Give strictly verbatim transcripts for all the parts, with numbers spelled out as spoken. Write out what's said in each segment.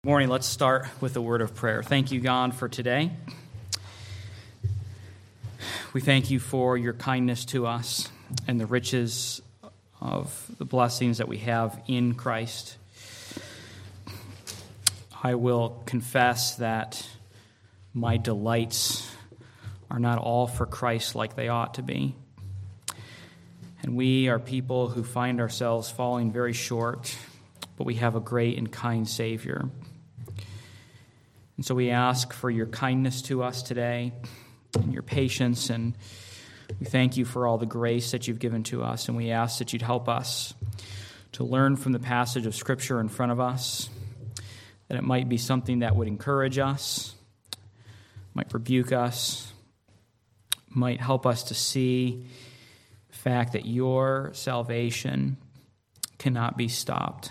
Morning, let's start with a word of prayer. Thank you, God, for today. We thank you for your kindness to us and the riches of the blessings that we have in Christ. I will confess that my delights are not all for Christ like they ought to be. And we are people who find ourselves falling very short, but we have a great and kind Savior. And so we ask for your kindness to us today and your patience, and we thank you for all the grace that you've given to us, and we ask that you'd help us to learn from the passage of Scripture in front of us, that it might be something that would encourage us, might rebuke us, might help us to see the fact that your salvation cannot be stopped.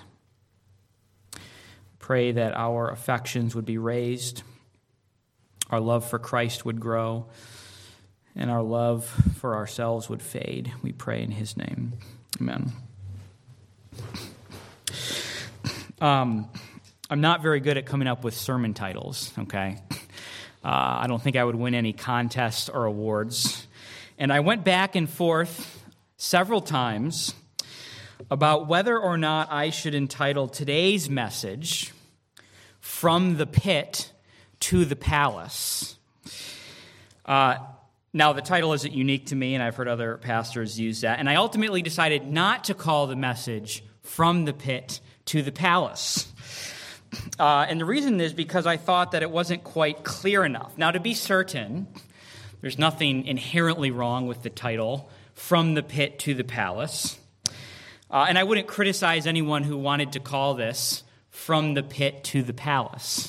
Pray that our affections would be raised, our love for Christ would grow, and our love for ourselves would fade. We pray in his name. Amen. Um, I'm not very good at coming up with sermon titles, okay? Uh, I don't think I would win any contests or awards. And I went back and forth several times about whether or not I should entitle today's message "From the Pit to the Palace." Uh, now, the title isn't unique to me, and I've heard other pastors use that. And I ultimately decided not to call the message "From the Pit to the Palace." Uh, and the reason is because I thought that it wasn't quite clear enough. Now, to be certain, there's nothing inherently wrong with the title "From the Pit to the Palace." Uh, and I wouldn't criticize anyone who wanted to call this "From the Pit to the Palace."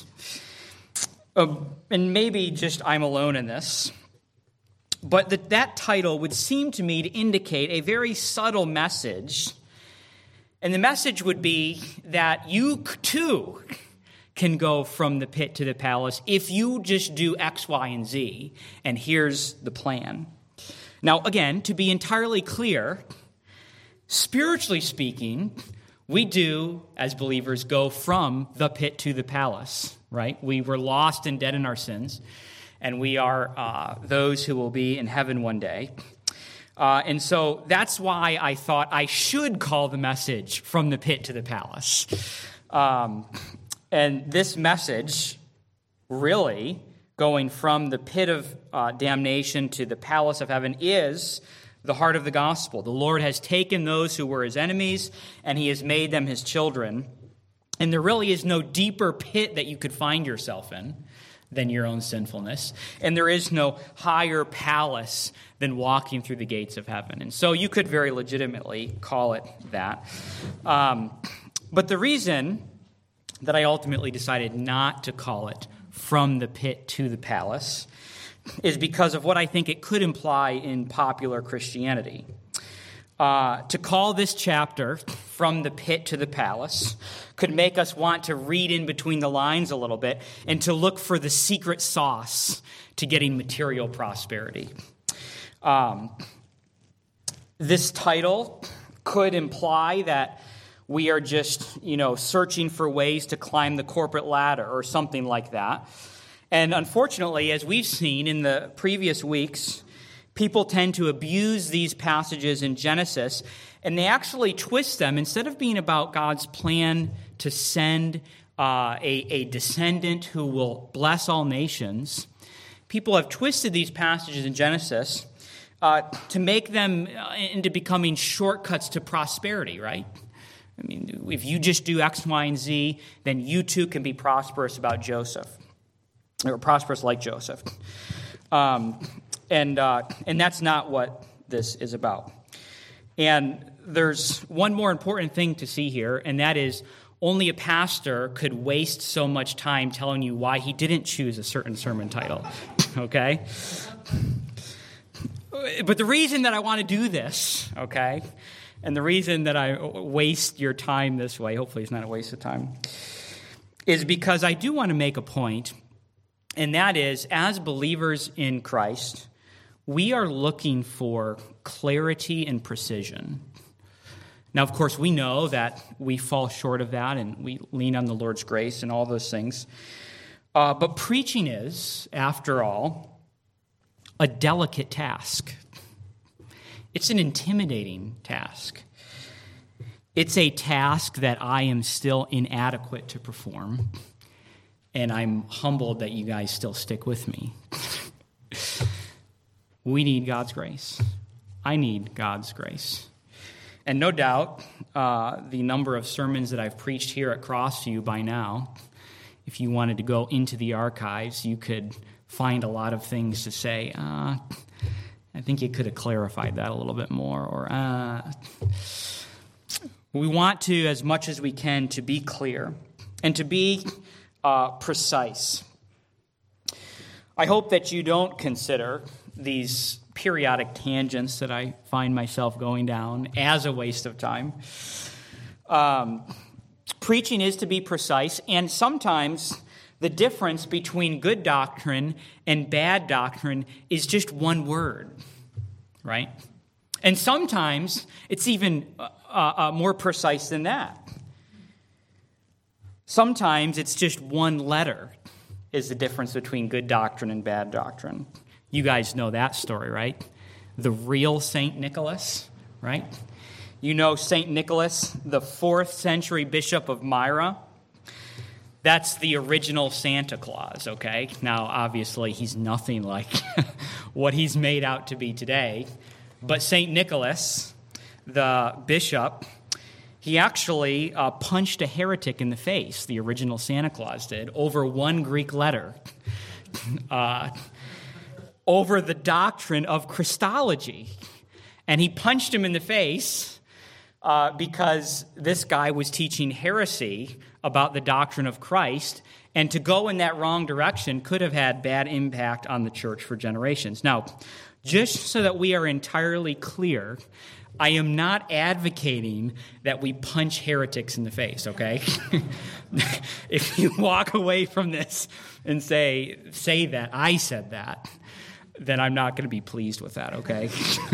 Uh, and maybe just I'm alone in this. But that, that title would seem to me to indicate a very subtle message. And the message would be that you too can go from the pit to the palace if you just do X, Y, and Z. And here's the plan. Now, again, to be entirely clear, spiritually speaking, we do, as believers, go from the pit to the palace, right? We were lost and dead in our sins, and we are uh, those who will be in heaven one day. Uh, and so that's why I thought I should call the message "From the Pit to the Palace." Um, and this message, really, going from the pit of uh, damnation to the palace of heaven, is the heart of the gospel. The Lord has taken those who were his enemies, and he has made them his children. And there really is no deeper pit that you could find yourself in than your own sinfulness. And there is no higher palace than walking through the gates of heaven. And so you could very legitimately call it that. Um, but the reason that I ultimately decided not to call it "From the Pit to the Palace" is because of what I think it could imply in popular Christianity. Uh, to call this chapter "From the Pit to the Palace" could make us want to read in between the lines a little bit and to look for the secret sauce to getting material prosperity. Um, this title could imply that we are just, you know, searching for ways to climb the corporate ladder or something like that. And unfortunately, as we've seen in the previous weeks, people tend to abuse these passages in Genesis, and they actually twist them. Instead of being about God's plan to send uh, a, a descendant who will bless all nations, people have twisted these passages in Genesis uh, to make them into becoming shortcuts to prosperity, right? I mean, if you just do X, Y, and Z, then you too can be prosperous about Joseph, or prosperous like Joseph. Um, and uh, and that's not what this is about. And there's one more important thing to see here, and that is only a pastor could waste so much time telling you why he didn't choose a certain sermon title, okay? But the reason that I want to do this, okay, and the reason that I waste your time this way, hopefully it's not a waste of time, is because I do want to make a point, and that is, as believers in Christ, we are looking for clarity and precision. Now, of course, we know that we fall short of that and we lean on the Lord's grace and all those things. Uh, but preaching is, after all, a delicate task. It's an intimidating task. It's a task that I am still inadequate to perform, and I'm humbled that you guys still stick with me. We need God's grace. I need God's grace. And no doubt, uh, the number of sermons that I've preached here at Crossview by now, if you wanted to go into the archives, you could find a lot of things to say, uh, I think you could have clarified that a little bit more, or uh, we want to, as much as we can, to be clear and to be uh, precise. I hope that you don't consider these periodic tangents that I find myself going down as a waste of time. Um, preaching is to be precise, and sometimes the difference between good doctrine and bad doctrine is just one word, right? And sometimes it's even uh, uh, more precise than that. Sometimes it's just one letter is the difference between good doctrine and bad doctrine. You guys know that story, right? The real Saint Nicholas, right? You know Saint Nicholas, the fourth century bishop of Myra. That's the original Santa Claus, okay? Now, obviously, he's nothing like what he's made out to be today. But Saint Nicholas, the bishop, he actually uh, punched a heretic in the face, the original Santa Claus did, over one Greek letter. Uh over the doctrine of Christology. And he punched him in the face uh, because this guy was teaching heresy about the doctrine of Christ, and to go in that wrong direction could have had bad impact on the church for generations. Now, just so that we are entirely clear, I am not advocating that we punch heretics in the face, okay? If you walk away from this and say, say that, I said that, then I'm not going to be pleased with that, okay?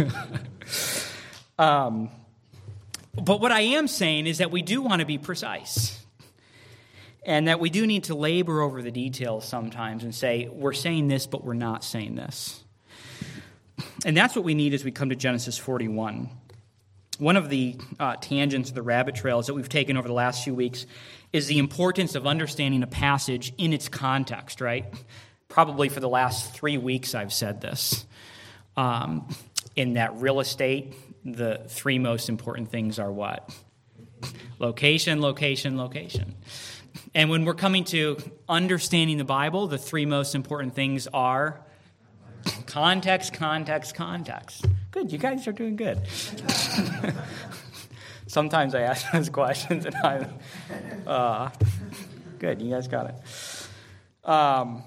um, but what I am saying is that we do want to be precise, and that we do need to labor over the details sometimes and say, we're saying this, but we're not saying this. And that's what we need as we come to Genesis forty-one. One of the uh, tangents of the rabbit trails that we've taken over the last few weeks is the importance of understanding a passage in its context, right? Probably for the last three weeks I've said this. Um, in that real estate, the three most important things are what? Location, location, location. And when we're coming to understanding the Bible, the three most important things are context, context, context. Good, you guys are doing good. Sometimes I ask those questions and I'm, uh, good, you guys got it. Um,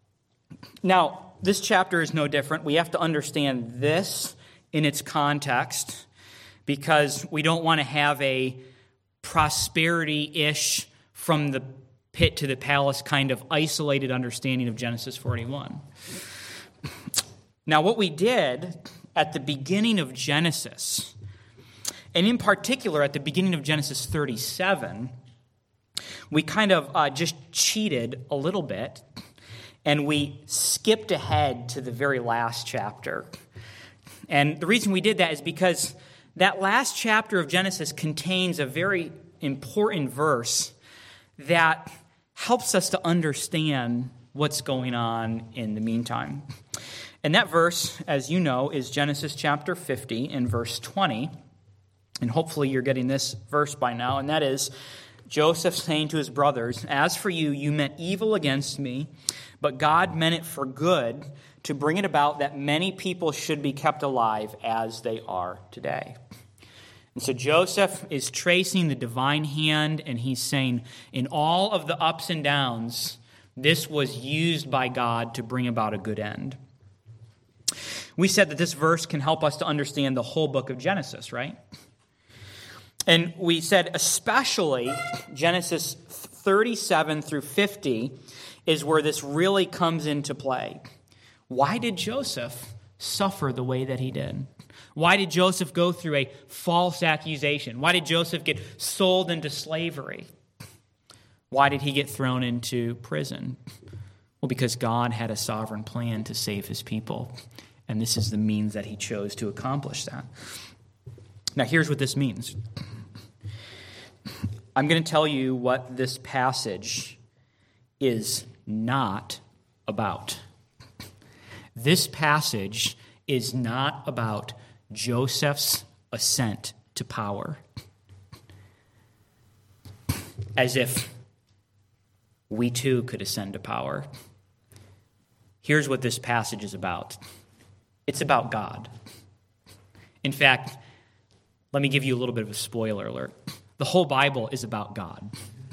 now, this chapter is no different. We have to understand this in its context because we don't want to have a prosperity-ish from the pit to the palace kind of isolated understanding of Genesis forty-one. Now, what we did at the beginning of Genesis, and in particular at the beginning of Genesis thirty-seven, we kind of uh, just cheated a little bit, and we skipped ahead to the very last chapter. And the reason we did that is because that last chapter of Genesis contains a very important verse that helps us to understand what's going on in the meantime. And that verse, as you know, is Genesis chapter fifty and verse twenty. And hopefully you're getting this verse by now. And that is Joseph saying to his brothers, "As for you, you meant evil against me, but God meant it for good, to bring it about that many people should be kept alive as they are today." And so Joseph is tracing the divine hand, and he's saying, in all of the ups and downs, this was used by God to bring about a good end. We said that this verse can help us to understand the whole book of Genesis, right? And we said especially Genesis thirty-seven through fifty is where this really comes into play. Why did Joseph suffer the way that he did? Why did Joseph go through a false accusation? Why did Joseph get sold into slavery? Why did he get thrown into prison? Well, because God had a sovereign plan to save his people, and this is the means that he chose to accomplish that. Now, here's what this means. I'm going to tell you what this passage is not about. This passage is not about Joseph's ascent to power. As if we too could ascend to power. Here's what this passage is about. It's about God. In fact, let me give you a little bit of a spoiler alert. The whole Bible is about God.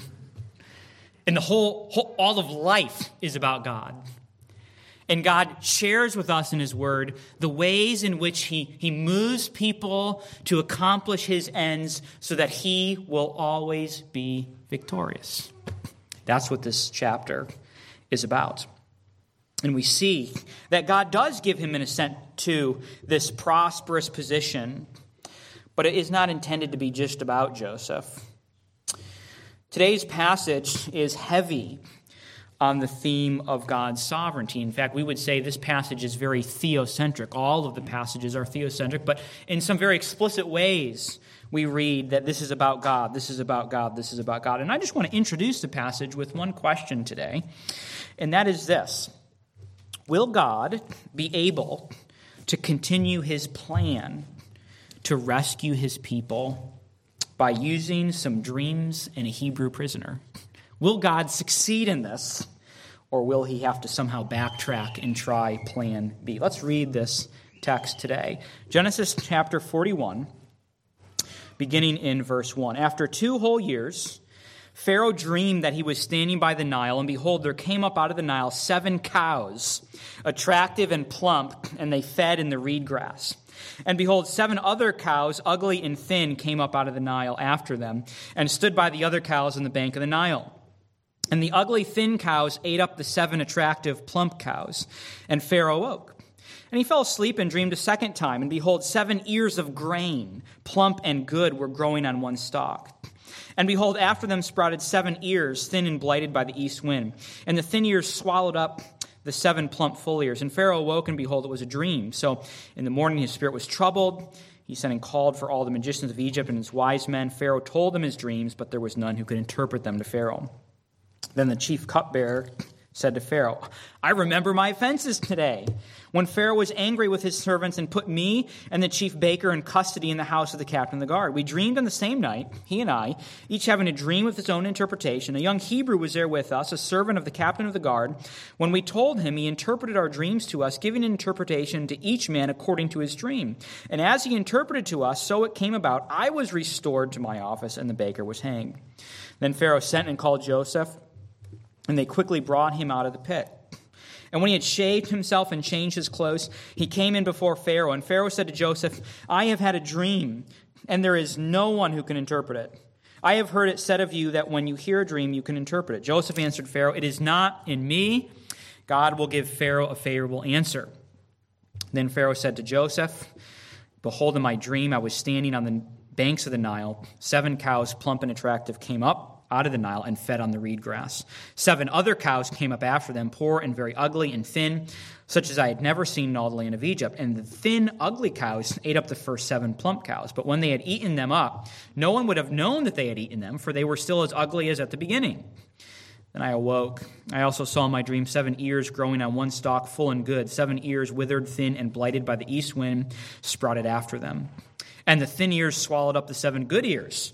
And the whole, whole all of life is about God. And God shares with us in his word the ways in which he, he moves people to accomplish his ends so that he will always be victorious. That's what this chapter is about. And we see that God does give him an ascent to this prosperous position, but it is not intended to be just about Joseph. Today's passage is heavy on the theme of God's sovereignty. In fact, we would say this passage is very theocentric. All of the passages are theocentric, but in some very explicit ways, we read that this is about God, this is about God, this is about God. And I just want to introduce the passage with one question today, and that is this. Will God be able to continue his plan to rescue his people by using some dreams and a Hebrew prisoner? Will God succeed in this, or will he have to somehow backtrack and try plan B? Let's read this text today. Genesis chapter forty-one, beginning in verse one. After two whole years, Pharaoh dreamed that he was standing by the Nile, and behold, there came up out of the Nile seven cows, attractive and plump, and they fed in the reed grass. And behold, seven other cows, ugly and thin, came up out of the Nile after them, and stood by the other cows on the bank of the Nile. And the ugly, thin cows ate up the seven attractive, plump cows. And Pharaoh awoke. And he fell asleep and dreamed a second time. And behold, seven ears of grain, plump and good, were growing on one stalk. And behold, after them sprouted seven ears, thin and blighted by the east wind. And the thin ears swallowed up the seven plump full ears. And Pharaoh awoke, and behold, it was a dream. So in the morning his spirit was troubled. He sent and called for all the magicians of Egypt and his wise men. Pharaoh told them his dreams, but there was none who could interpret them to Pharaoh. Then the chief cupbearer said to Pharaoh, I remember my offenses today, when Pharaoh was angry with his servants and put me and the chief baker in custody in the house of the captain of the guard. We dreamed on the same night, he and I, each having a dream with its own interpretation. A young Hebrew was there with us, a servant of the captain of the guard. When we told him, he interpreted our dreams to us, giving an interpretation to each man according to his dream. And as he interpreted to us, so it came about, I was restored to my office, and the baker was hanged. Then Pharaoh sent and called Joseph, and they quickly brought him out of the pit. And when he had shaved himself and changed his clothes, he came in before Pharaoh. And Pharaoh said to Joseph, I have had a dream, and there is no one who can interpret it. I have heard it said of you that when you hear a dream, you can interpret it. Joseph answered Pharaoh, it is not in me. God will give Pharaoh a favorable answer. Then Pharaoh said to Joseph, behold, in my dream I was standing on the banks of the Nile. Seven cows, plump and attractive, came up out of the Nile and fed on the reed grass. Seven other cows came up after them, poor and very ugly and thin, such as I had never seen in all the land of Egypt. And the thin, ugly cows ate up the first seven plump cows. But when they had eaten them up, no one would have known that they had eaten them, for they were still as ugly as at the beginning. Then I awoke. I also saw in my dream seven ears growing on one stalk, full and good. Seven ears, withered, thin, and blighted by the east wind, sprouted after them. And the thin ears swallowed up the seven good ears.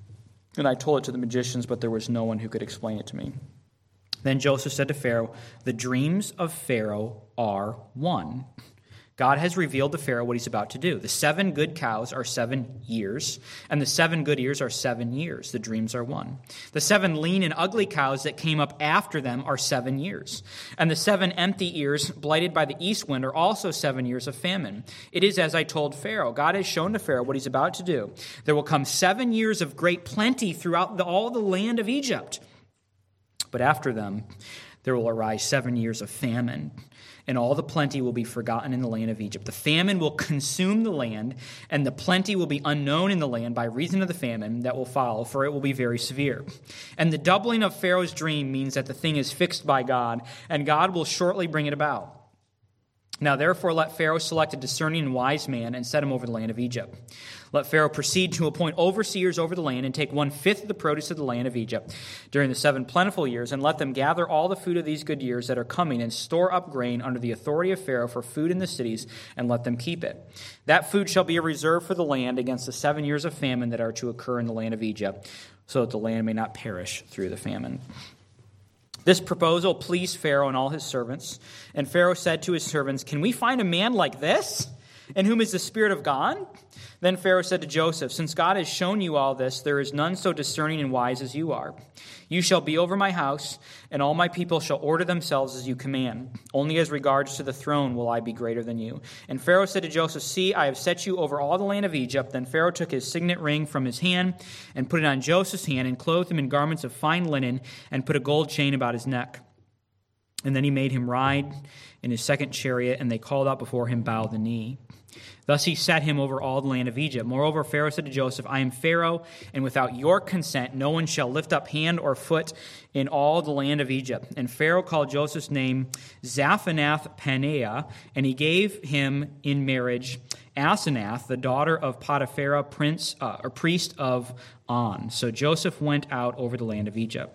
And I told it to the magicians, but there was no one who could explain it to me. Then Joseph said to Pharaoh, the dreams of Pharaoh are one. God has revealed to Pharaoh what he's about to do. The seven good cows are seven years, and the seven good ears are seven years. The dreams are one. The seven lean and ugly cows that came up after them are seven years. And the seven empty ears, blighted by the east wind, are also seven years of famine. It is as I told Pharaoh. God has shown to Pharaoh what he's about to do. There will come seven years of great plenty throughout the, all the land of Egypt. But after them, there will arise seven years of famine, and all the plenty will be forgotten in the land of Egypt. The famine will consume the land, and the plenty will be unknown in the land by reason of the famine that will follow, for it will be very severe. And the doubling of Pharaoh's dream means that the thing is fixed by God, and God will shortly bring it about. Now therefore let Pharaoh select a discerning and wise man and set him over the land of Egypt. Let Pharaoh proceed to appoint overseers over the land and take one-fifth of the produce of the land of Egypt during the seven plentiful years, and let them gather all the food of these good years that are coming and store up grain under the authority of Pharaoh for food in the cities, and let them keep it. That food shall be a reserve for the land against the seven years of famine that are to occur in the land of Egypt, so that the land may not perish through the famine. This proposal pleased Pharaoh and all his servants. And Pharaoh said to his servants, "Can we find a man like this, in whom is the Spirit of God?" Then Pharaoh said to Joseph, "Since God has shown you all this, there is none so discerning and wise as you are. You shall be over my house, and all my people shall order themselves as you command. Only as regards to the throne will I be greater than you." And Pharaoh said to Joseph, "See, I have set you over all the land of Egypt." Then Pharaoh took his signet ring from his hand and put it on Joseph's hand and clothed him in garments of fine linen and put a gold chain about his neck. And then he made him ride in his second chariot, and they called out before him, "Bow the knee." Thus he set him over all the land of Egypt. Moreover, Pharaoh said to Joseph, "I am Pharaoh, and without your consent no one shall lift up hand or foot in all the land of Egypt." And Pharaoh called Joseph's name Zaphanath-Paneah, and he gave him in marriage Asenath, the daughter of Potiphera, prince uh, or priest of On. So Joseph went out over the land of Egypt.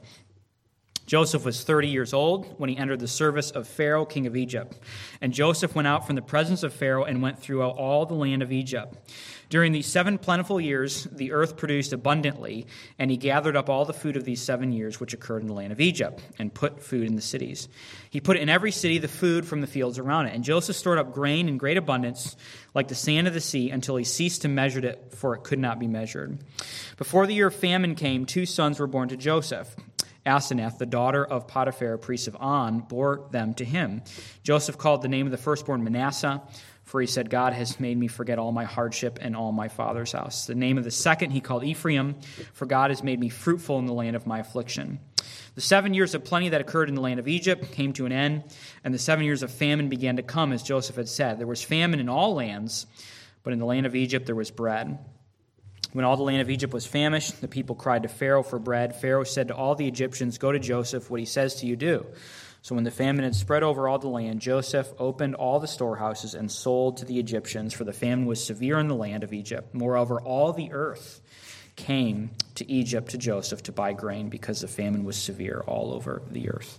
Joseph was thirty years old when he entered the service of Pharaoh, king of Egypt. And Joseph went out from the presence of Pharaoh and went throughout all the land of Egypt. During these seven plentiful years, the earth produced abundantly, and he gathered up all the food of these seven years which occurred in the land of Egypt, and put food in the cities. He put in every city the food from the fields around it. And Joseph stored up grain in great abundance, like the sand of the sea, until he ceased to measure it, for it could not be measured. Before the year of famine came, two sons were born to Joseph. Asenath, the daughter of Potiphera, priest of On, bore them to him. Joseph called the name of the firstborn Manasseh, for he said, "God has made me forget all my hardship and all my father's house." The name of the second he called Ephraim, for God has made me fruitful in the land of my affliction. The seven years of plenty that occurred in the land of Egypt came to an end, and the seven years of famine began to come, as Joseph had said. There was famine in all lands, but in the land of Egypt there was bread. When all the land of Egypt was famished, the people cried to Pharaoh for bread. Pharaoh said to all the Egyptians, "Go to Joseph, what he says to you do." So when the famine had spread over all the land, Joseph opened all the storehouses and sold to the Egyptians, for the famine was severe in the land of Egypt. Moreover, all the earth came to Egypt to Joseph to buy grain, because the famine was severe all over the earth.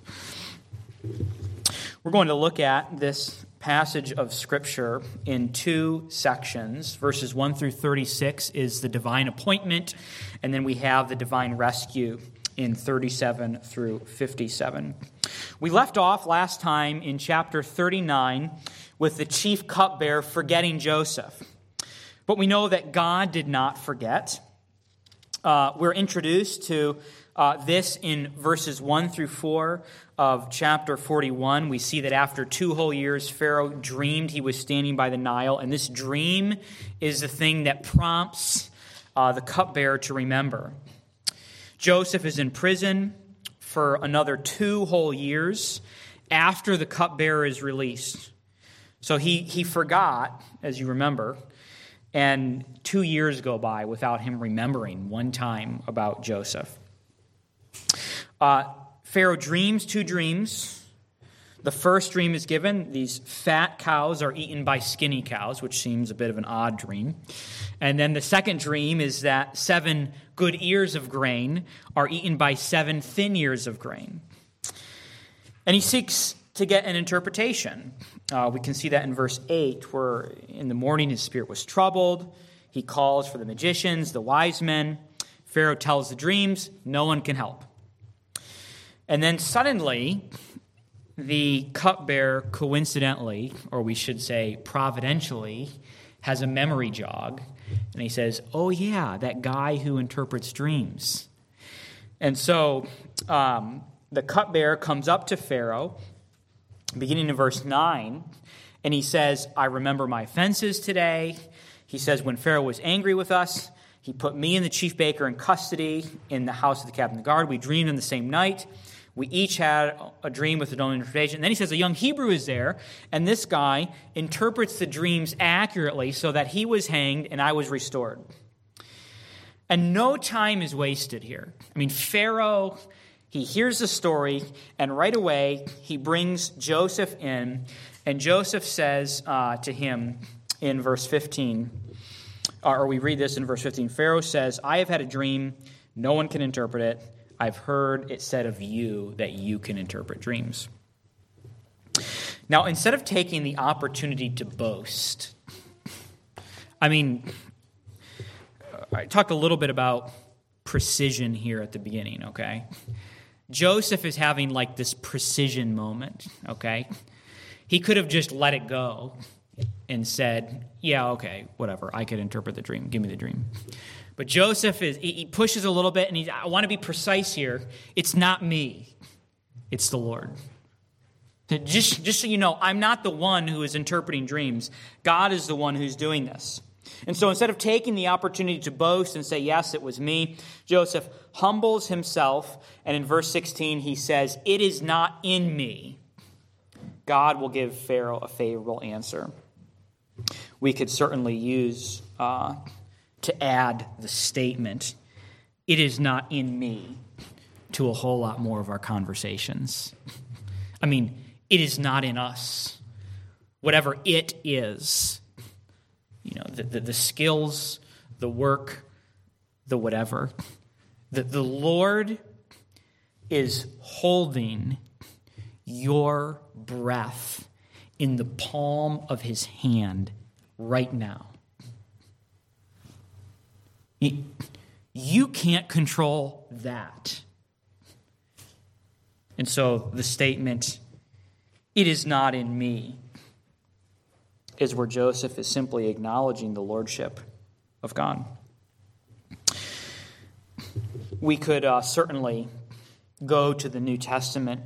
We're going to look at this passage of Scripture in two sections. Verses one through thirty-six is the divine appointment, and then we have the divine rescue in thirty-seven through fifty-seven. We left off last time in chapter thirty-nine with the chief cupbearer forgetting Joseph. But we know that God did not forget. Uh, we're introduced to uh, this in verses one through four of chapter forty-one. We see that after two whole years, Pharaoh dreamed he was standing by the Nile, and this dream is the thing that prompts uh, the cupbearer to remember. Joseph is in prison for another two whole years after the cupbearer is released. So he, he forgot, as you remember, and two years go by without him remembering one time about Joseph. Uh, Pharaoh dreams two dreams. The first dream is given. These fat cows are eaten by skinny cows, which seems a bit of an odd dream. And then the second dream is that seven good ears of grain are eaten by seven thin ears of grain. And he seeks to get an interpretation. Uh, we can see that in verse eight, where in the morning his spirit was troubled. He calls for the magicians, the wise men. Pharaoh tells the dreams. No one can help. And then suddenly, the cupbearer coincidentally, or we should say providentially, has a memory jog. And he says, "Oh yeah, that guy who interprets dreams." And so um, the cupbearer comes up to Pharaoh, beginning in verse nine, and he says, "I remember my offenses today." He says, "When Pharaoh was angry with us, he put me and the chief baker in custody in the house of the captain of the guard. We dreamed in the same night. We each had a dream with an own interpretation. And then he says a young Hebrew is there, and this guy interprets the dreams accurately so that he was hanged and I was restored. And no time is wasted here. I mean, Pharaoh, he hears the story, and right away he brings Joseph in, and Joseph says uh, to him in verse fifteen, or we read this in verse fifteen, Pharaoh says, I have had a dream, no one can interpret it. I've heard it said of you that you can interpret dreams. Now, instead of taking the opportunity to boast, I mean, I talked a little bit about precision here at the beginning, okay? Joseph is having like this precision moment, okay? He could have just let it go and said, yeah, okay, whatever, I could interpret the dream. Give me the dream. But Joseph, is he pushes a little bit, and he, I want to be precise here. It's not me. It's the Lord. Just, just so you know, I'm not the one who is interpreting dreams. God is the one who's doing this. And so instead of taking the opportunity to boast and say, yes, it was me, Joseph humbles himself, and in verse sixteen he says, it is not in me. God will give Pharaoh a favorable answer. We could certainly use uh, to add the statement, it is not in me, to a whole lot more of our conversations. I mean, it is not in us. Whatever it is, you know, the, the, the skills, the work, the whatever. The, the Lord is holding your breath in the palm of his hand right now. You can't control that. And so the statement, it is not in me, is where Joseph is simply acknowledging the lordship of God. We could uh, certainly go to the New Testament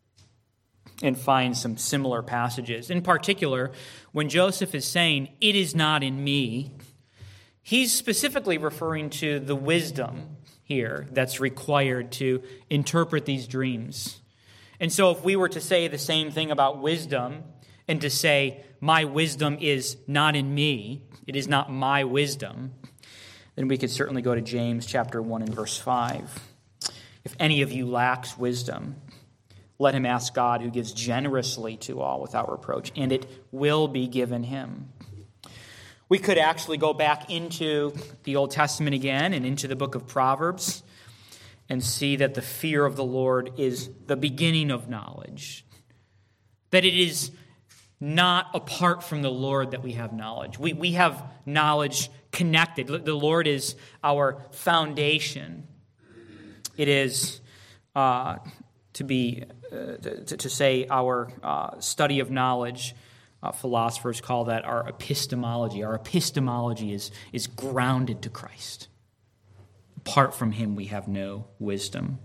and find some similar passages. In particular, when Joseph is saying, it is not in me, he's specifically referring to the wisdom here that's required to interpret these dreams. And so if we were to say the same thing about wisdom, and to say, my wisdom is not in me, it is not my wisdom, then we could certainly go to James chapter one and verse five. If any of you lacks wisdom, let him ask God, who gives generously to all without reproach, and it will be given him. We could actually go back into the Old Testament again and into the book of Proverbs and see that the fear of the Lord is the beginning of knowledge. That it is not apart from the Lord that we have knowledge. We, we have knowledge connected. The Lord is our foundation. It is uh, to be uh, to, to say our uh, study of knowledge. Uh, philosophers call that our epistemology. Our epistemology is, is grounded to Christ. Apart from him, we have no wisdom.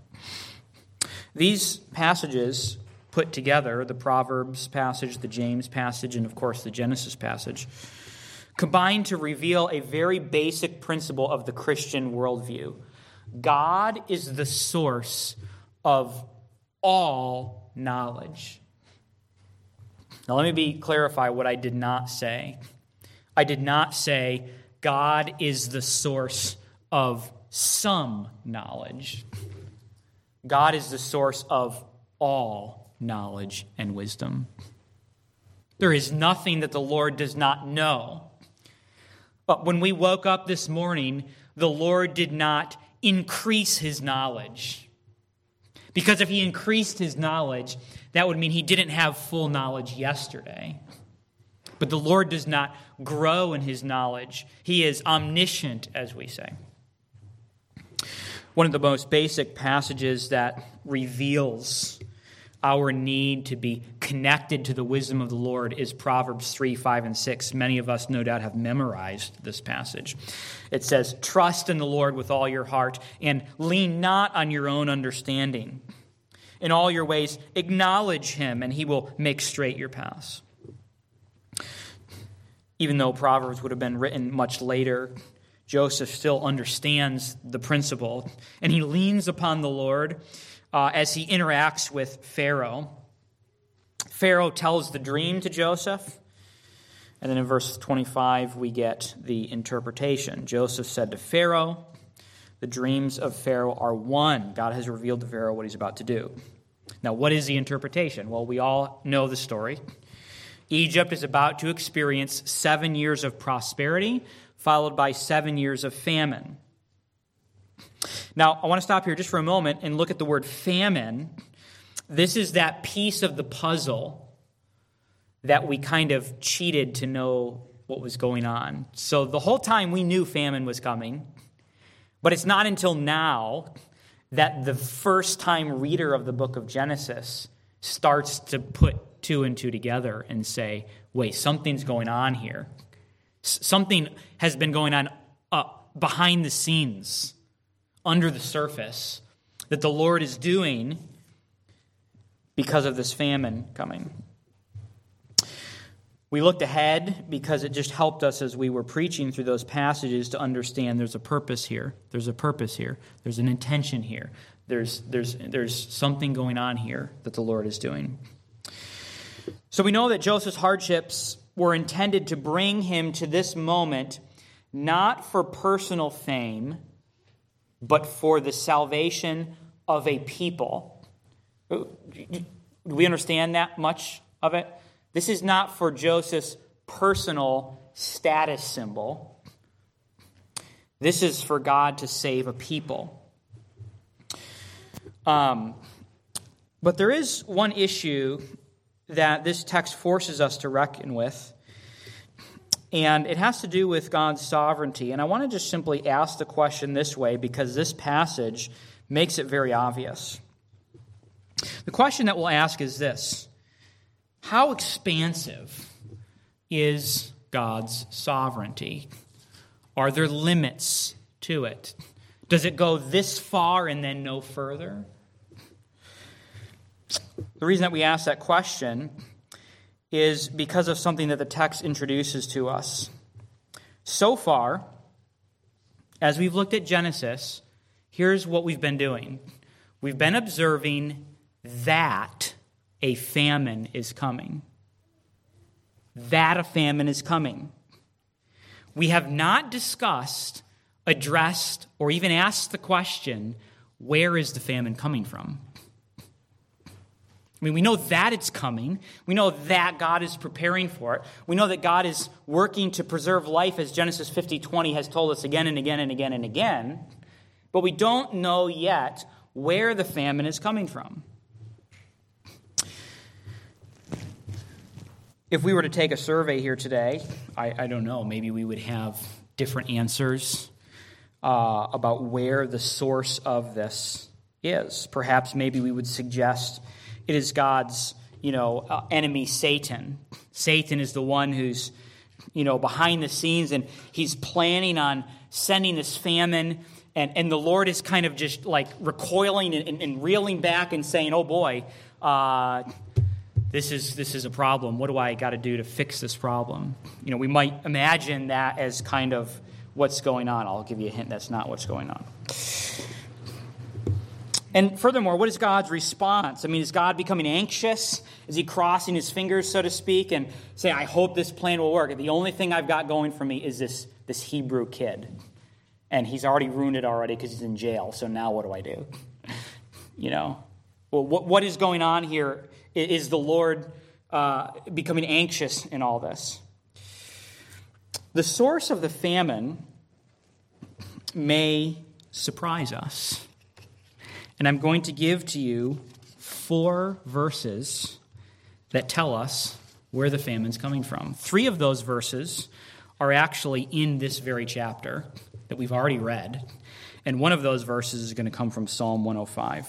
These passages put together, the Proverbs passage, the James passage, and of course the Genesis passage, combine to reveal a very basic principle of the Christian worldview. God is the source of all knowledge. Now let me be clarify what I did not say. I did not say God is the source of some knowledge. God is the source of all knowledge and wisdom. There is nothing that the Lord does not know. But when we woke up this morning, the Lord did not increase his knowledge. Because if he increased his knowledge, that would mean he didn't have full knowledge yesterday. But the Lord does not grow in his knowledge. He is omniscient, as we say. One of the most basic passages that reveals our need to be connected to the wisdom of the Lord is Proverbs three, five, and six. Many of us, no doubt, have memorized this passage. It says, trust in the Lord with all your heart and lean not on your own understanding. In all your ways, acknowledge him, and he will make straight your paths. Even though Proverbs would have been written much later, Joseph still understands the principle, and he leans upon the Lord. uh, as he interacts with Pharaoh. Pharaoh tells the dream to Joseph, and then in verse twenty-five we get the interpretation. Joseph said to Pharaoh, "The dreams of Pharaoh are one." God has revealed to Pharaoh what he's about to do. Now, what is the interpretation? Well, we all know the story. Egypt is about to experience seven years of prosperity, followed by seven years of famine. Now, I want to stop here just for a moment and look at the word famine. This is that piece of the puzzle that we kind of cheated to know what was going on. So the whole time we knew famine was coming, but it's not until now that the first-time reader of the book of Genesis starts to put two and two together and say, wait, something's going on here. S- something has been going on uh, behind the scenes, under the surface, that the Lord is doing because of this famine coming. We looked ahead because it just helped us as we were preaching through those passages to understand there's a purpose here. There's a purpose here. There's an intention here. There's, there's, there's something going on here that the Lord is doing. So we know that Joseph's hardships were intended to bring him to this moment, not for personal fame, but for the salvation of a people. Do we understand that much of it? This is not for Joseph's personal status symbol. This is for God to save a people. Um, but there is one issue that this text forces us to reckon with, and it has to do with God's sovereignty. And I want to just simply ask the question this way because this passage makes it very obvious. The question that we'll ask is this: how expansive is God's sovereignty? Are there limits to it? Does it go this far and then no further? The reason that we ask that question is because of something that the text introduces to us. So far, as we've looked at Genesis, here's what we've been doing. We've been observing that a famine is coming. That a famine is coming. We have not discussed, addressed, or even asked the question, where is the famine coming from? I mean, we know that it's coming. We know that God is preparing for it. We know that God is working to preserve life, as Genesis fifty twenty has told us again and again and again and again. But we don't know yet where the famine is coming from. If we were to take a survey here today, I, I don't know, maybe we would have different answers uh, about where the source of this is. Perhaps maybe we would suggest it is God's, you know, uh, enemy, Satan. Satan is the one who's, you know, behind the scenes, and he's planning on sending this famine, and, and the Lord is kind of just like recoiling and, and, and reeling back and saying, oh boy, uh, this is this is a problem. What do I got to do to fix this problem? You know, we might imagine that as kind of what's going on. I'll give you a hint, that's not what's going on. And furthermore, what is God's response? I mean, is God becoming anxious? Is he crossing his fingers, so to speak, and say, I hope this plan will work? The only thing I've got going for me is this, this Hebrew kid. And he's already ruined it already because he's in jail, so now what do I do? You know? Well, what, what is going on here? Is the Lord uh, becoming anxious in all this? The source of the famine may surprise us. And I'm going to give to you four verses that tell us where the famine's coming from. Three of those verses are actually in this very chapter that we've already read. And one of those verses is going to come from Psalm one oh five.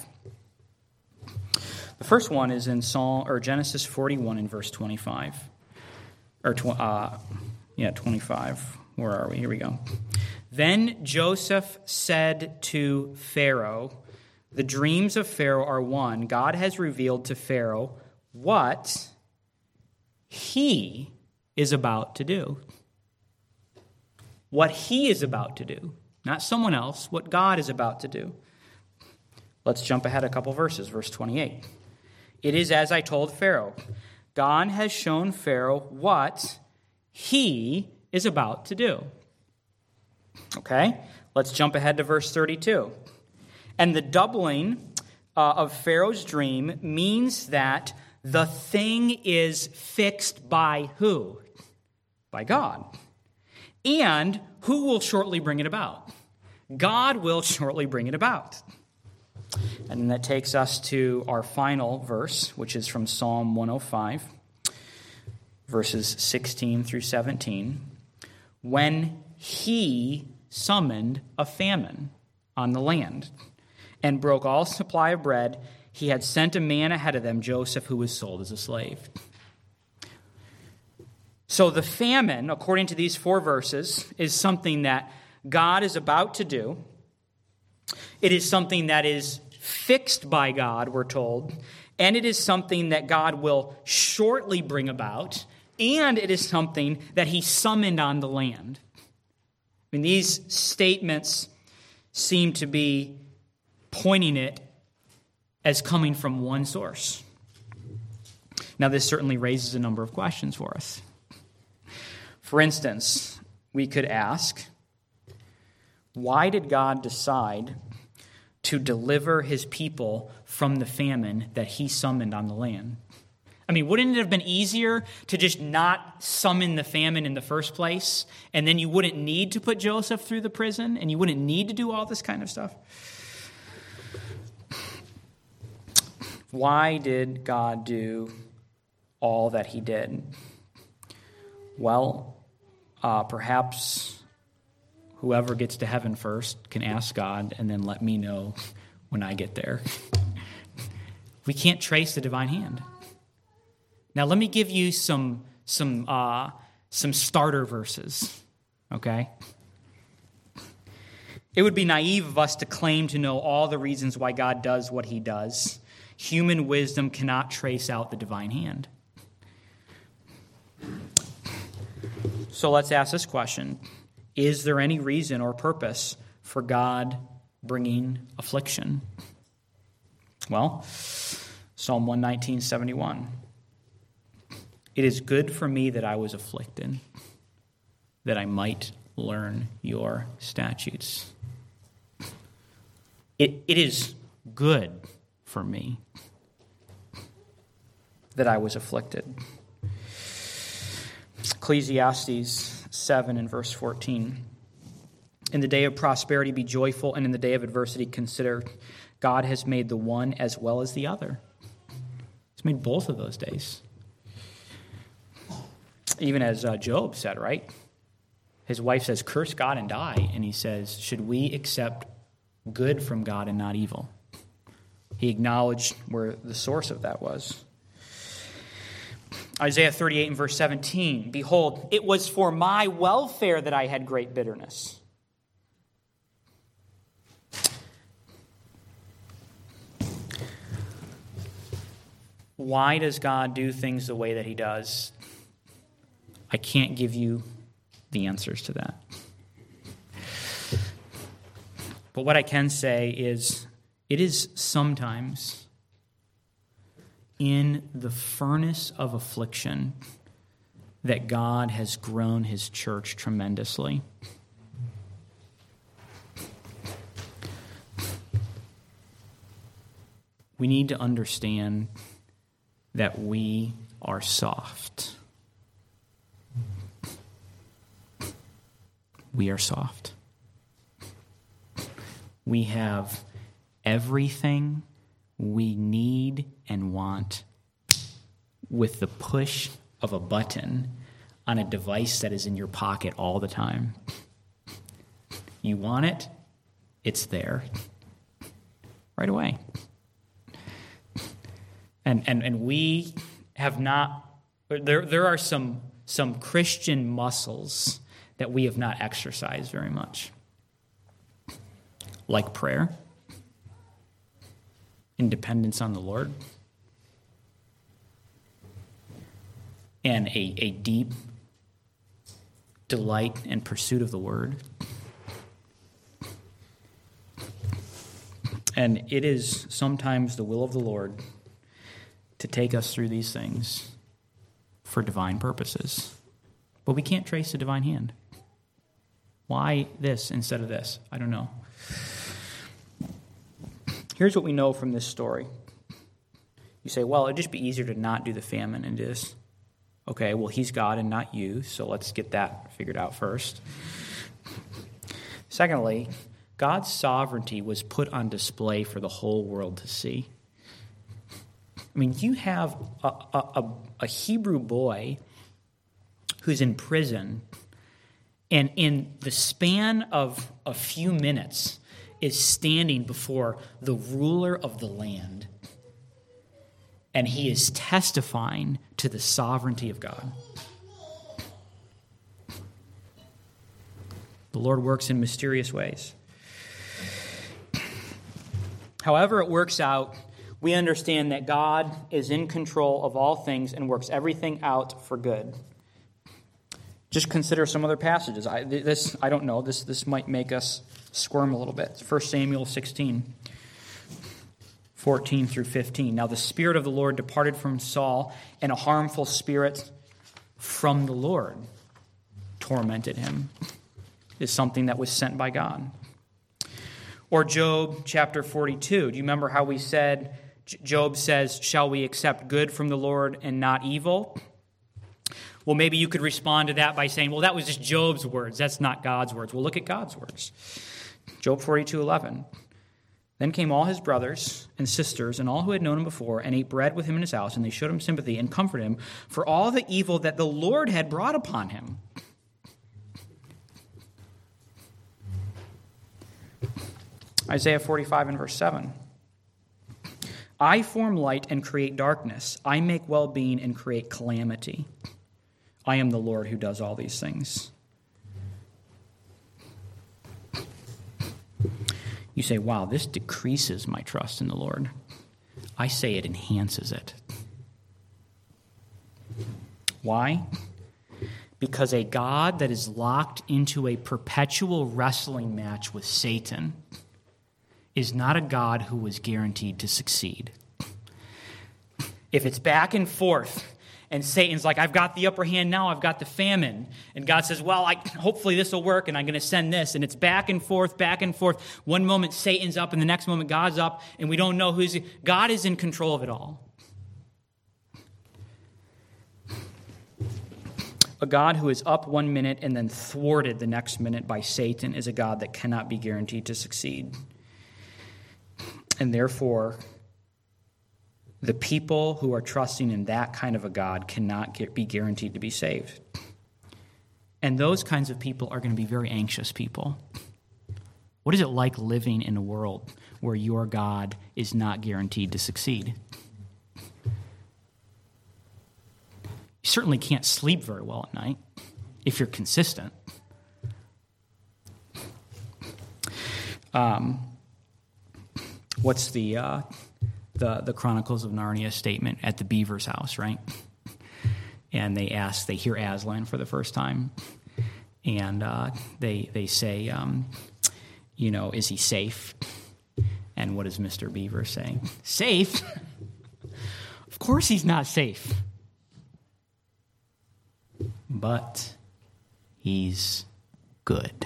The first one is in Psalm or Genesis forty-one in verse twenty-five. Or tw- uh, yeah, twenty-five. Where are we? Here we go. Then Joseph said to Pharaoh, the dreams of Pharaoh are one. God has revealed to Pharaoh what he is about to do. What he is about to do. Not someone else, what God is about to do. Let's jump ahead a couple verses. Verse twenty-eight. It is as I told Pharaoh. God has shown Pharaoh what he is about to do. Okay, let's jump ahead to verse thirty-two. And the doubling uh, of Pharaoh's dream means that the thing is fixed by who? By God. And who will shortly bring it about? God will shortly bring it about. And that takes us to our final verse, which is from Psalm one oh five, verses sixteen through seventeen. When he summoned a famine on the land and broke all supply of bread, he had sent a man ahead of them, Joseph, who was sold as a slave. So the famine, according to these four verses, is something that God is about to do. It is something that is fixed by God, we're told, and it is something that God will shortly bring about, and it is something that he summoned on the land. I mean, these statements seem to be pointing it as coming from one source. Now, this certainly raises a number of questions for us. For instance, we could ask, why did God decide to deliver his people from the famine that he summoned on the land? I mean, wouldn't it have been easier to just not summon the famine in the first place, and then you wouldn't need to put Joseph through the prison, and you wouldn't need to do all this kind of stuff? Why did God do all that he did? Well, uh, perhaps whoever gets to heaven first can ask God and then let me know when I get there. We can't trace the divine hand. Now, let me give you some some uh, some starter verses, okay? It would be naive of us to claim to know all the reasons why God does what he does. Human wisdom cannot trace out the divine hand. So let's ask this question. Is there any reason or purpose for God bringing affliction? Well, Psalm one nineteen, seventy-one. It is good for me that I was afflicted, that I might learn your statutes. It, it is good for me that I was afflicted. Ecclesiastes seven and verse fourteen. In the day of prosperity be joyful, and in the day of adversity consider God has made the one as well as the other. He's made both of those days. Even as uh, Job said, right? His wife says, curse God and die. And he says, should we accept good from God and not evil? He acknowledged where the source of that was. Isaiah thirty-eight and verse seventeen, behold, it was for my welfare that I had great bitterness. Why does God do things the way that he does? I can't give you the answers to that. But what I can say is, it is sometimes in the furnace of affliction that God has grown his church tremendously. We need to understand that we are soft. We are soft. We have everything we need and want with the push of a button on a device that is in your pocket all the time. You want it, it's there right away. And and and we have not, there there are some some Christian muscles that we have not exercised very much. Like prayer, and dependence on the Lord, and a, a deep delight and pursuit of the Word. And it is sometimes the will of the Lord to take us through these things for divine purposes. But we can't trace the divine hand. Why this instead of this? I don't know. Here's what we know from this story. You say, well, it'd just be easier to not do the famine and just, okay, well, he's God and not you, so let's get that figured out first. Secondly, God's sovereignty was put on display for the whole world to see. I mean, you have a, a, a Hebrew boy who's in prison, and in the span of a few minutes is standing before the ruler of the land. And he is testifying to the sovereignty of God. The Lord works in mysterious ways. However it works out, we understand that God is in control of all things and works everything out for good. Just consider some other passages. I, this, I don't know. This, this might make us squirm a little bit. First Samuel sixteen, fourteen through fifteen. Now the Spirit of the Lord departed from Saul, and a harmful spirit from the Lord tormented him. Is something that was sent by God. Or Job chapter forty-two. Do you remember how we said, Job says, shall we accept good from the Lord and not evil? Well, maybe you could respond to that by saying, well, that was just Job's words. That's not God's words. Well, look at God's words. Job forty-two eleven. Then came all his brothers and sisters and all who had known him before and ate bread with him in his house, and they showed him sympathy and comforted him for all the evil that the Lord had brought upon him. Isaiah forty-five and verse seven. I form light and create darkness. I make well-being and create calamity. I am the Lord who does all these things. You say, wow, this decreases my trust in the Lord. I say it enhances it. Why? Because a God that is locked into a perpetual wrestling match with Satan is not a God who is guaranteed to succeed. If it's back and forth, and Satan's like, I've got the upper hand now, I've got the famine. And God says, well, I, hopefully this will work, and I'm going to send this. And it's back and forth, back and forth. One moment Satan's up, and the next moment God's up, and we don't know who's... God is in control of it all. A God who is up one minute and then thwarted the next minute by Satan is a God that cannot be guaranteed to succeed. And therefore, the people who are trusting in that kind of a God cannot get, be guaranteed to be saved. And those kinds of people are going to be very anxious people. What is it like living in a world where your God is not guaranteed to succeed? You certainly can't sleep very well at night if you're consistent. Um, what's the... Uh, The, the Chronicles of Narnia statement at the beaver's house, right? And they ask, they hear Aslan for the first time, and uh, they they say, um, you know, is he safe? And what does Mister Beaver say? Safe? Of course he's not safe. But he's good.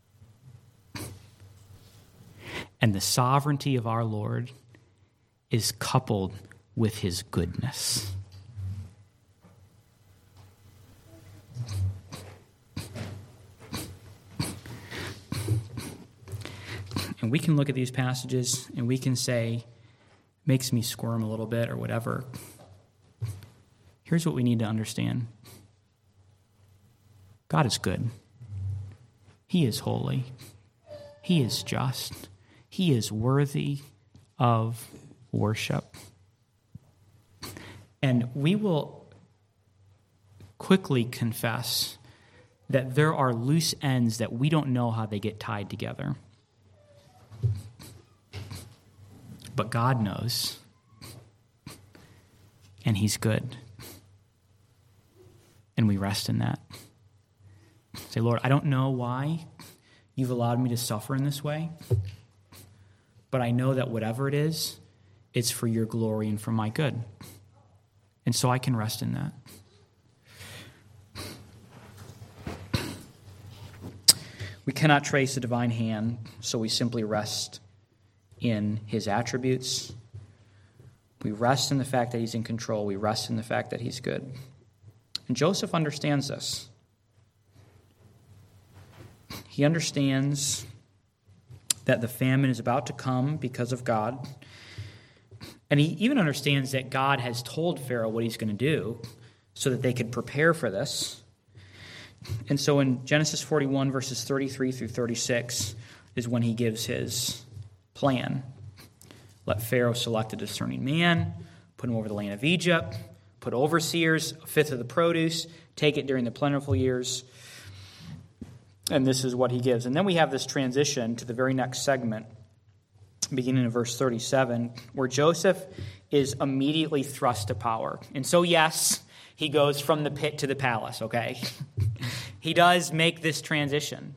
And the sovereignty of our Lord is coupled with his goodness. And we can look at these passages and we can say, makes me squirm a little bit or whatever. Here's what we need to understand. God is good. He is holy. He is just. He is worthy of worship. And we will quickly confess that there are loose ends that we don't know how they get tied together. But God knows. And he's good. And we rest in that. Say, Lord, I don't know why you've allowed me to suffer in this way, but I know that whatever it is, it's for your glory and for my good. And so I can rest in that. We cannot trace the divine hand, so we simply rest in his attributes. We rest in the fact that he's in control. We rest in the fact that he's good. And Joseph understands this. He understands that the famine is about to come because of God. And he even understands that God has told Pharaoh what he's going to do so that they could prepare for this. And so in Genesis forty-one, verses thirty-three through thirty-six, is when he gives his plan. Let Pharaoh select a discerning man, put him over the land of Egypt, put overseers, a fifth of the produce, take it during the plentiful years. And this is what he gives. And then we have this transition to the very next segment, beginning in verse thirty-seven, where Joseph is immediately thrust to power. And so, yes, he goes from the pit to the palace, okay? He does make this transition.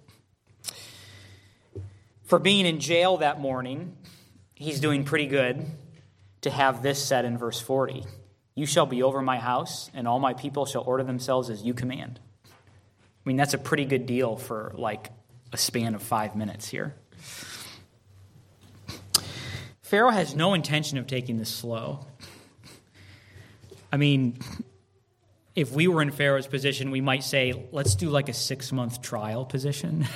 For being in jail that morning, he's doing pretty good to have this said in verse forty. You shall be over my house, and all my people shall order themselves as you command. I mean, that's a pretty good deal for like a span of five minutes here. Pharaoh has no intention of taking this slow. I mean, if we were in Pharaoh's position, we might say, let's do like a six-month trial position.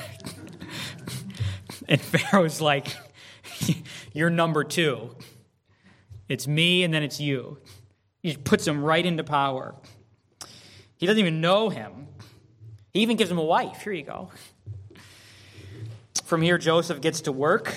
And Pharaoh's like, you're number two. It's me and then it's you. He puts him right into power. He doesn't even know him. He even gives him a wife. Here you go. From here, Joseph gets to work.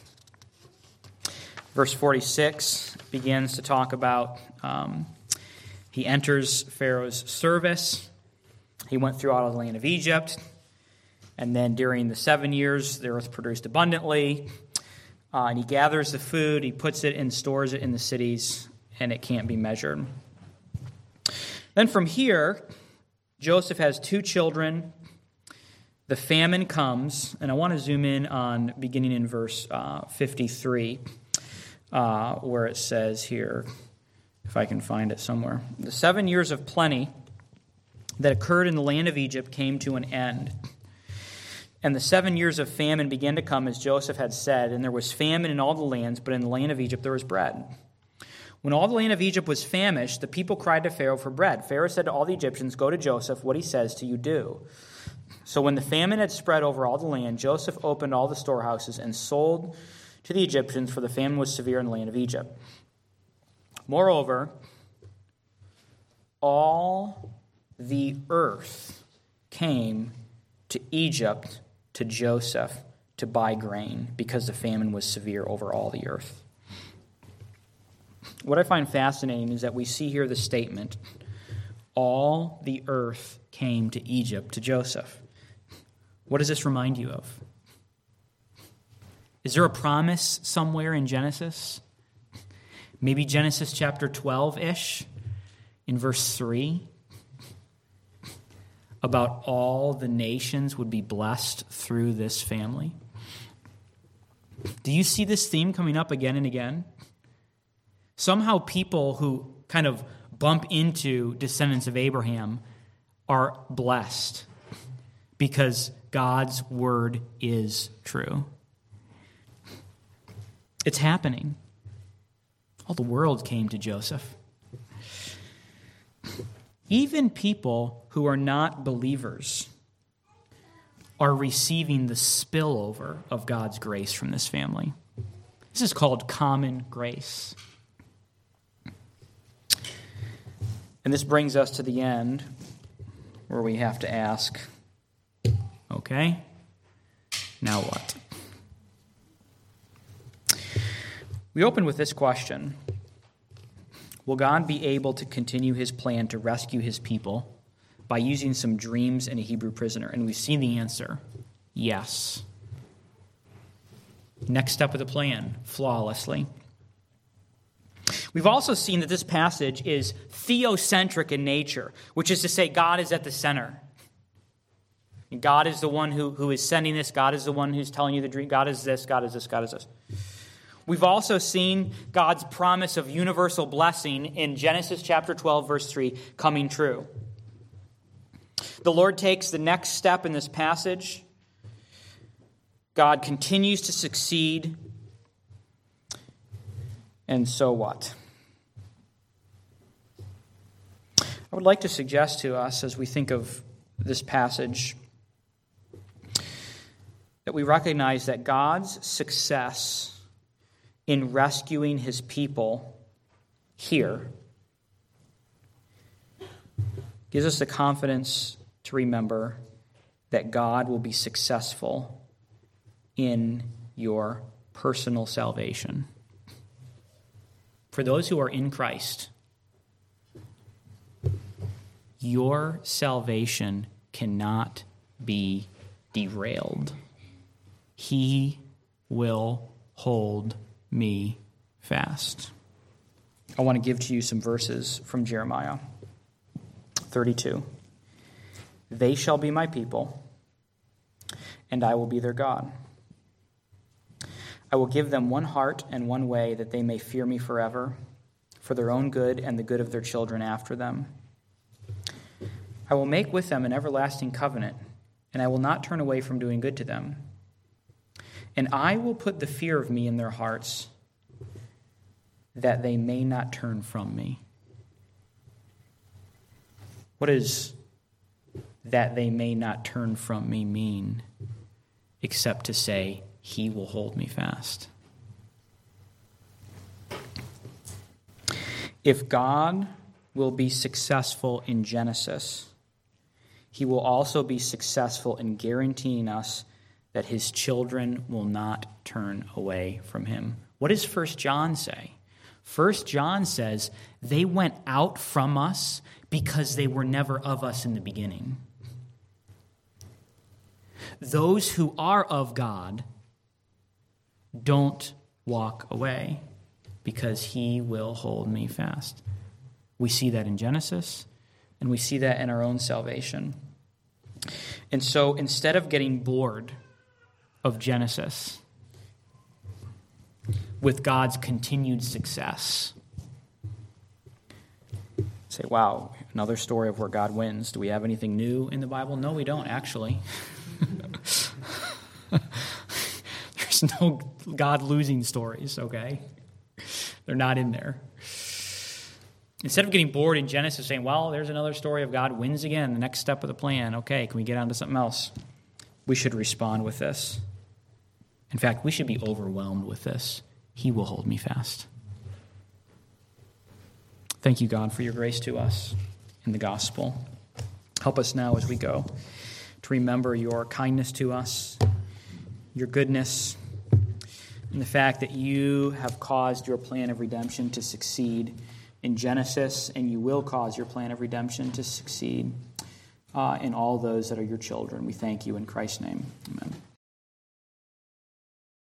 Verse forty-six begins to talk about um, he enters Pharaoh's service. He went throughout all the land of Egypt. And then during the seven years, the earth produced abundantly. Uh, and he gathers the food. He puts it and stores it in the cities, and it can't be measured. Then from here, Joseph has two children. The famine comes, and I want to zoom in on beginning in verse uh, fifty-three, uh, where it says here, if I can find it somewhere. The seven years of plenty that occurred in the land of Egypt came to an end. And the seven years of famine began to come, as Joseph had said, and there was famine in all the lands, but in the land of Egypt there was bread. When all the land of Egypt was famished, the people cried to Pharaoh for bread. Pharaoh said to all the Egyptians, go to Joseph, what he says to you do. So when the famine had spread over all the land, Joseph opened all the storehouses and sold to the Egyptians, for the famine was severe in the land of Egypt. Moreover, all the earth came to Egypt to Joseph to buy grain, because the famine was severe over all the earth. What I find fascinating is that we see here the statement, all the earth came to Egypt to Joseph. What does this remind you of? Is there a promise somewhere in Genesis? Maybe Genesis chapter twelve-ish, in verse three, about all the nations would be blessed through this family? Do you see this theme coming up again and again? Somehow people who kind of bump into descendants of Abraham are blessed because God's word is true. It's happening. All the world came to Joseph. Even people who are not believers are receiving the spillover of God's grace from this family. This is called common grace. And this brings us to the end, where we have to ask, okay, now what? We open with this question. Will God be able to continue his plan to rescue his people by using some dreams and a Hebrew prisoner? And we've seen the answer, yes. Next step of the plan, flawlessly. We've also seen that this passage is theocentric in nature, which is to say God is at the center. God is the one who, who is sending this. God is the one who's telling you the dream. God is this, God is this, God is this. We've also seen God's promise of universal blessing in Genesis chapter twelve, verse three, coming true. The Lord takes the next step in this passage. God continues to succeed. And so what? I would like to suggest to us, as we think of this passage, that we recognize that God's success in rescuing his people here gives us the confidence to remember that God will be successful in your personal salvation. For those who are in Christ, your salvation cannot be derailed. He will hold me fast. I want to give to you some verses from Jeremiah thirty-two. They shall be my people, and I will be their God. I will give them one heart and one way, that they may fear me forever, for their own good and the good of their children after them. I will make with them an everlasting covenant, and I will not turn away from doing good to them. And I will put the fear of me in their hearts, that they may not turn from me. What does that they may not turn from me mean, except to say, he will hold me fast? If God will be successful in Genesis, he will also be successful in guaranteeing us that his children will not turn away from him. What does First John say? First John says, they went out from us because they were never of us in the beginning. Those who are of God don't walk away, because he will hold me fast. We see that in Genesis, and we see that in our own salvation. And so instead of getting bored of Genesis with God's continued success, say, wow, another story of where God wins. Do we have anything new in the Bible? No, we don't, actually. There's no God losing stories, okay? They're not in there. Instead of getting bored in Genesis saying, well, there's another story of God wins again, the next step of the plan. Okay, can we get on to something else? We should respond with this. In fact, we should be overwhelmed with this. He will hold me fast. Thank you, God, for your grace to us in the gospel. Help us now as we go to remember your kindness to us, your goodness, and the fact that you have caused your plan of redemption to succeed in Genesis, and you will cause your plan of redemption to succeed uh, in all those that are your children. We thank you in Christ's name. Amen.